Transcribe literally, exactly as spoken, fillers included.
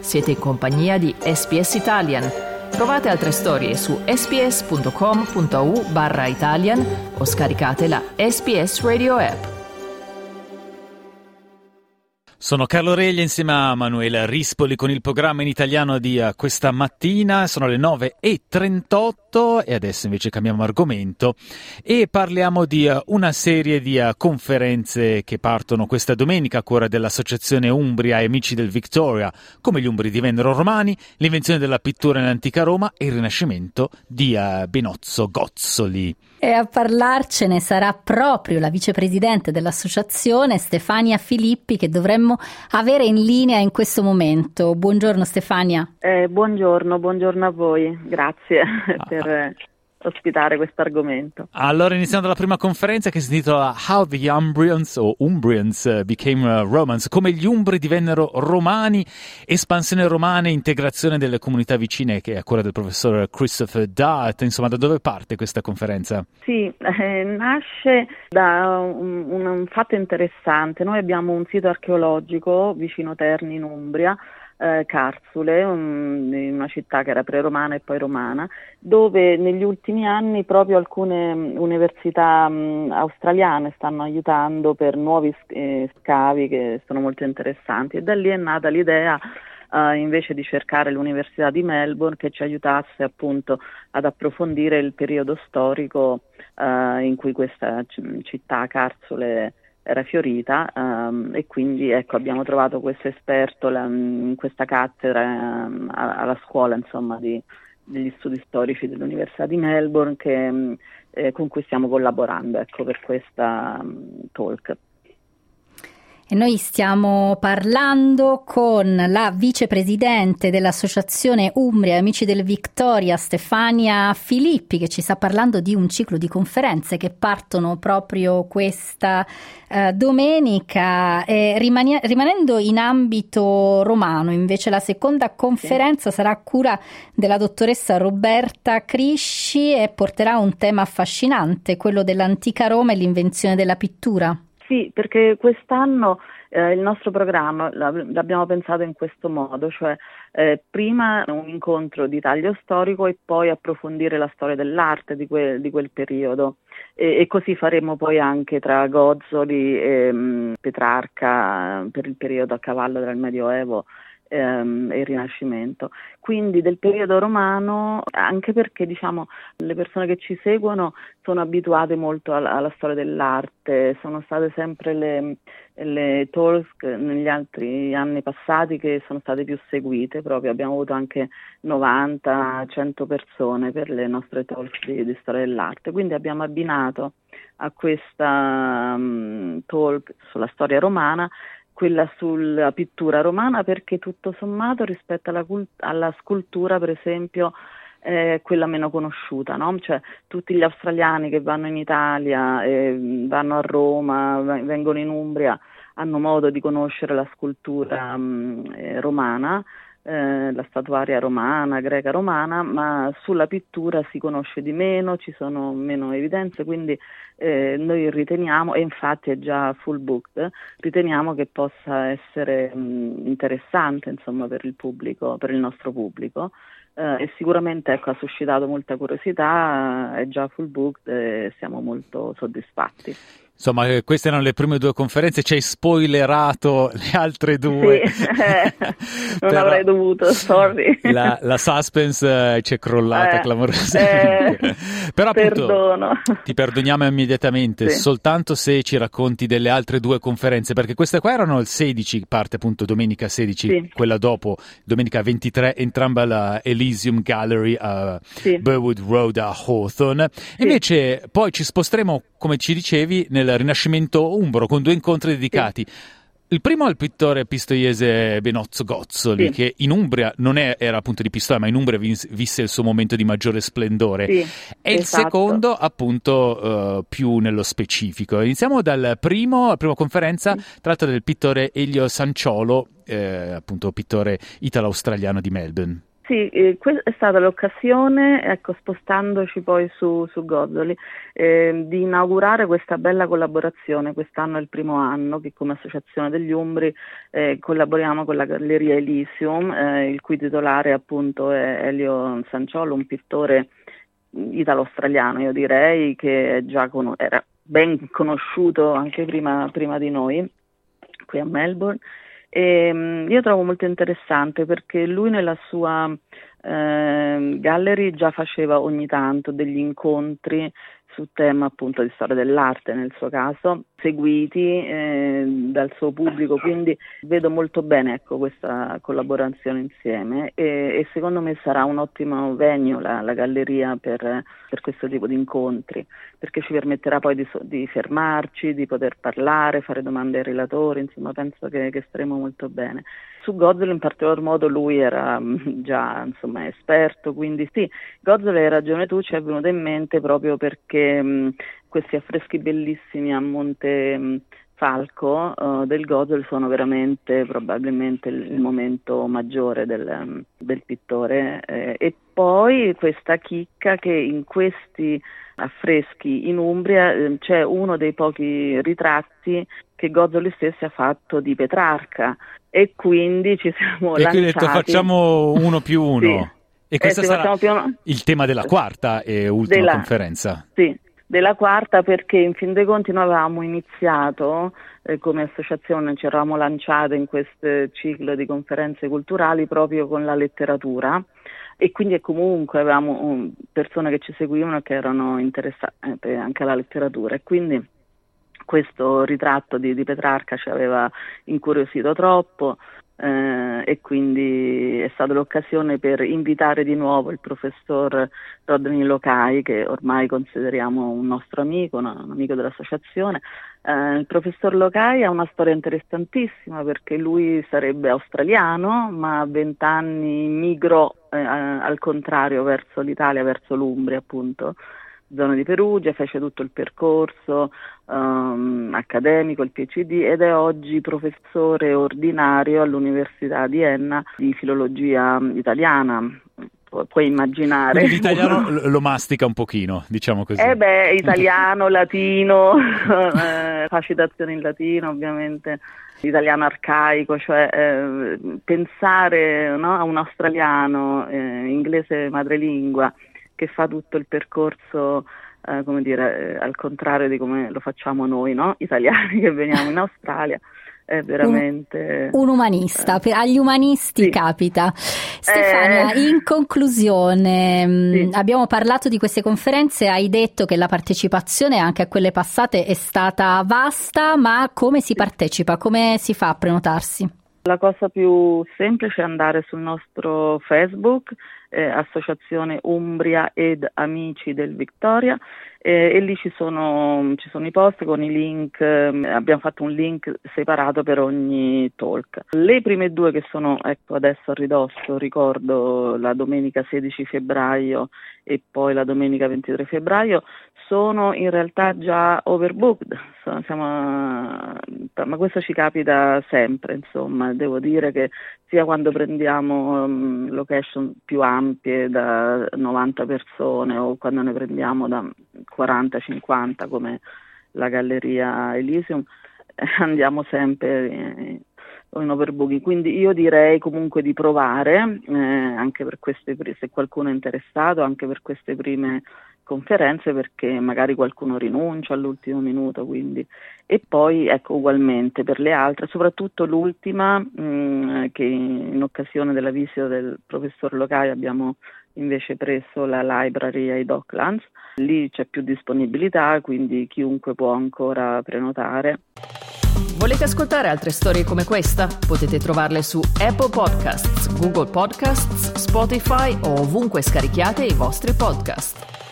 Siete in compagnia di S B S Italian. Trovate altre storie su sbs.com.au barra Italian o scaricate la S B S Radio app. Sono Carlo Reglia insieme a Manuela Rispoli con il programma in italiano di uh, questa mattina. Sono le nove e trentotto e adesso invece cambiamo argomento e parliamo di uh, una serie di uh, conferenze che partono questa domenica a cura dell'Associazione Umbria e Amici del Victoria, come gli Umbri divennero romani, l'invenzione della pittura nell'antica Roma e il rinascimento di uh, Benozzo Gozzoli. E a parlarcene sarà proprio la vicepresidente dell'associazione Stefania Filippi, che dovremmo avere in linea in questo momento. Buongiorno Stefania. Eh, buongiorno, buongiorno a voi, grazie ah. per eh, ospitare questo argomento. Allora iniziamo dalla prima conferenza, che si intitola How the Umbrians o Umbrians Became Romans, come gli Umbri divennero romani, espansione romana e integrazione delle comunità vicine, che è a cura del professor Christopher Dart. Insomma, da dove parte questa conferenza? Sì, eh, nasce da un, un fatto interessante. Noi abbiamo un sito archeologico vicino Terni in Umbria, Eh, Carsule, un, in una città che era pre-romana e poi romana, dove negli ultimi anni proprio alcune università mh, australiane stanno aiutando per nuovi eh, scavi che sono molto interessanti, e da lì è nata l'idea Uh, invece di cercare l'Università di Melbourne che ci aiutasse appunto ad approfondire il periodo storico uh, in cui questa c- città Carsule era fiorita, um, e quindi ecco abbiamo trovato questo esperto la, in questa cattedra um, alla scuola insomma di, degli studi storici dell'Università di Melbourne che, eh, con cui stiamo collaborando ecco per questa um, talk. E noi stiamo parlando con la vicepresidente dell'Associazione Umbria Amici del Victoria, Stefania Filippi, che ci sta parlando di un ciclo di conferenze che partono proprio questa eh, domenica. E rimania- rimanendo in ambito romano, invece, la seconda conferenza sì. sarà a cura della dottoressa Roberta Crisci e porterà un tema affascinante, quello dell'antica Roma e l'invenzione della pittura. Sì, perché quest'anno eh, il nostro programma l'abbiamo pensato in questo modo, cioè eh, prima un incontro di taglio storico e poi approfondire la storia dell'arte di quel, di quel periodo. E, e così faremo poi anche tra Gozzoli e mh, Petrarca per il periodo a cavallo del Medioevo ehm, e il Rinascimento. Quindi del periodo romano, anche perché diciamo le persone che ci seguono sono abituate molto alla, alla storia dell'arte, sono state sempre le, le talk negli altri anni passati che sono state più seguite, proprio abbiamo avuto anche novanta cento persone per le nostre talk di, di storia dell'arte, quindi abbiamo abbinato a questa um, talk sulla storia romana quella sulla pittura romana, perché tutto sommato rispetto alla, cult- alla scultura per esempio è quella meno conosciuta, no? Cioè tutti gli australiani che vanno in Italia, eh, vanno a Roma, v- vengono in Umbria, hanno modo di conoscere la scultura mh, eh, romana, eh, la statuaria romana, greca romana, ma sulla pittura si conosce di meno, ci sono meno evidenze, quindi eh, noi riteniamo, e infatti è già full booked, riteniamo che possa essere mh, interessante insomma per il pubblico, per il nostro pubblico. Uh, e sicuramente ecco, ha suscitato molta curiosità, è già full booked e siamo molto soddisfatti. Insomma, queste erano le prime due conferenze, ci hai spoilerato le altre due. Sì, eh, non avrei dovuto, sorry. La, la suspense eh, ci è crollata eh, clamorosamente. Eh, Però appunto perdono. Ti perdoniamo immediatamente, sì. Soltanto se ci racconti delle altre due conferenze, perché queste qua erano il sedici, parte appunto domenica sedici, sì. Quella dopo, domenica ventitré, entrambe alla Elysium Gallery a sì. Burwood Road a Hawthorne. Sì. Invece poi ci sposteremo, come ci dicevi, nel Rinascimento umbro con due incontri dedicati. Sì. Il primo è il pittore pistoiese Benozzo Gozzoli, sì. Che in Umbria non è, era appunto di Pistoia, ma in Umbria vis, visse il suo momento di maggiore splendore. Sì, e esatto. Il secondo appunto uh, più nello specifico. Iniziamo dal primo, la prima conferenza, sì. Tratta del pittore Elio Sanciolo, eh, appunto pittore italo-australiano di Melbourne. Sì, eh, questa è stata l'occasione, ecco, spostandoci poi su, su Gozzoli, eh, di inaugurare questa bella collaborazione. Quest'anno è il primo anno che come Associazione degli Umbri eh, collaboriamo con la Galleria Elysium, eh, il cui titolare appunto è Elio Sanciolo, un pittore italo-australiano, io direi, che già con- era ben conosciuto anche prima, prima di noi, qui a Melbourne. E, um, io trovo molto interessante perché lui nella sua eh, gallery già faceva ogni tanto degli incontri su tema appunto di storia dell'arte, nel suo caso, seguiti eh, dal suo pubblico, quindi vedo molto bene, ecco, questa collaborazione insieme e, e secondo me sarà un ottimo venue la, la galleria per, per questo tipo di incontri, perché ci permetterà poi di, di fermarci, di poter parlare, fare domande ai relatori, insomma penso che, che staremo molto bene. Su Gozzoli in particolar modo lui era mh, già insomma esperto, quindi sì, Gozzoli, hai ragione tu, ci è venuto in mente proprio perché mh, questi affreschi bellissimi a Monte mh, Falco uh, del Gozzoli sono veramente probabilmente il, il momento maggiore del, um, del pittore eh, e poi questa chicca che in questi affreschi in Umbria eh, c'è uno dei pochi ritratti che Gozzoli stesso ha fatto di Petrarca e quindi ci siamo e lanciati. E detto facciamo uno più uno. Sì. E questo eh, sarà più uno... il tema della quarta e ultima della... conferenza. Sì, della quarta, perché in fin dei conti noi avevamo iniziato eh, come associazione, ci eravamo lanciate in questo ciclo di conferenze culturali proprio con la letteratura e quindi comunque avevamo um, persone che ci seguivano e che erano interessate anche alla letteratura e quindi questo ritratto di, di Petrarca ci aveva incuriosito troppo eh, e quindi è stata l'occasione per invitare di nuovo il professor Rodney Locai, che ormai consideriamo un nostro amico, un amico dell'associazione. Eh, il professor Locai ha una storia interessantissima perché lui sarebbe australiano, ma a vent'anni migrò eh, al contrario verso l'Italia, verso l'Umbria appunto, zona di Perugia, fece tutto il percorso um, accademico, il P H D ed è oggi professore ordinario all'Università di Enna di filologia italiana. Pu- puoi immaginare. Quindi l'italiano lo mastica un pochino, diciamo così. Eh beh, italiano, latino, eh, fa citazioni in latino ovviamente, italiano arcaico, cioè eh, pensare no, a un australiano, eh, inglese madrelingua, che fa tutto il percorso, eh, come dire, eh, al contrario di come lo facciamo noi, no? Italiani che veniamo in Australia, è veramente... Un, un umanista, eh, per, agli umanisti sì. Capita. Stefania, eh, in conclusione, sì. abbiamo parlato di queste conferenze, hai detto che la partecipazione anche a quelle passate è stata vasta, ma come si partecipa? Come si fa a prenotarsi? La cosa più semplice è andare sul nostro Facebook, eh, Associazione Umbria ed Amici del Victoria, eh, e lì ci sono, ci sono i post con i link, eh, abbiamo fatto un link separato per ogni talk. Le prime due che sono, ecco adesso a ridosso, ricordo la domenica sedici febbraio e poi la domenica ventitré febbraio, sono in realtà già overbooked, siamo, ma questo ci capita sempre, insomma, devo dire che sia quando prendiamo um, location più ampie da novanta persone o quando ne prendiamo da quaranta cinquanta come la Galleria Elysium, eh, andiamo sempre eh, in overbooking, quindi io direi comunque di provare, eh, anche per queste, se qualcuno è interessato, anche per queste prime conferenze, perché magari qualcuno rinuncia all'ultimo minuto, quindi e poi ecco ugualmente per le altre, soprattutto l'ultima mh, che in occasione della visita del professor Locai abbiamo invece preso la library ai Docklands, lì c'è più disponibilità, quindi chiunque può ancora prenotare. Volete ascoltare altre storie come questa? Potete trovarle su Apple Podcasts, Google Podcasts, Spotify o ovunque scarichiate i vostri podcast.